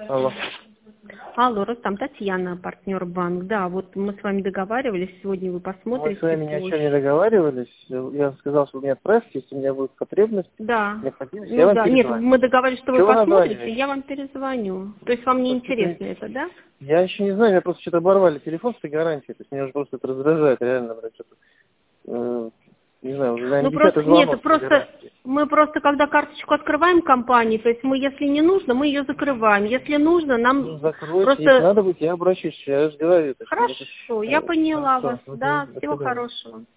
Алло. Алло, Рустам, Татьяна, партнер банк. Да, вот мы с вами договаривались, сегодня вы Мы посмотрите. с вами ни о чем не договаривались. Я сказал, что у меня отправьте, если у меня будет потребность, Да. необходимость, я Ну вам да, нет, перезвоню. мы договаривались, что вы Чего вы посмотрите, названиваете? я вам перезвоню. То есть вам не Просто интересно это, да? я еще не знаю, меня просто что-то оборвали телефон с этой гарантией. То есть меня уже просто это раздражает, реально, блядь, что-то. Не знаю, уже, наверное, Ну 10-й просто, нет, звонок по просто гарантии. мы просто, когда карточку открываем компании, то есть мы, если не нужно, мы ее закрываем. Если нужно, Ну, нам закройте, если просто... надо будет, я обращусь. Я же говорю, то, что это... Хорошо, я поняла вас. Хорошо, Да, до всего свидания. хорошего.